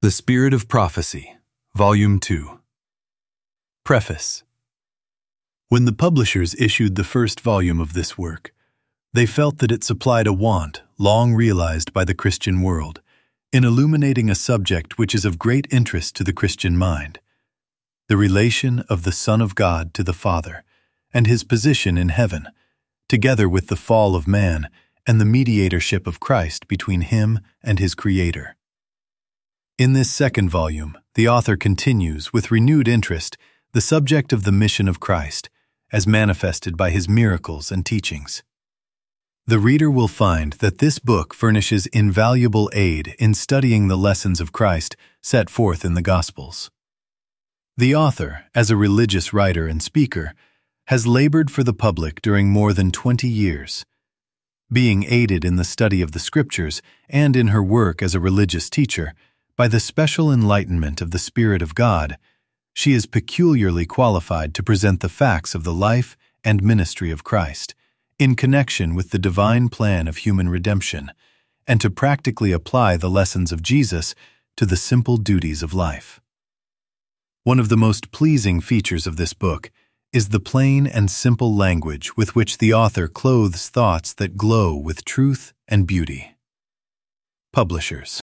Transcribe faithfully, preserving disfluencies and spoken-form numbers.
The Spirit of Prophecy, Volume two. Preface. When the publishers issued the first volume of this work, they felt that it supplied a want long realized by the Christian world in illuminating a subject which is of great interest to the Christian mind: the relation of the Son of God to the Father and his position in heaven, together with the fall of man and the mediatorship of Christ between him and his Creator. In this second volume, the author continues with renewed interest the subject of the mission of Christ, as manifested by his miracles and teachings. The reader will find that this book furnishes invaluable aid in studying the lessons of Christ set forth in the Gospels. The author, as a religious writer and speaker, has labored for the public during more than twenty years. Being aided in the study of the Scriptures and in her work as a religious teacher, by the special enlightenment of the Spirit of God, she is peculiarly qualified to present the facts of the life and ministry of Christ in connection with the divine plan of human redemption, and to practically apply the lessons of Jesus to the simple duties of life. One of the most pleasing features of this book is the plain and simple language with which the author clothes thoughts that glow with truth and beauty. Publishers.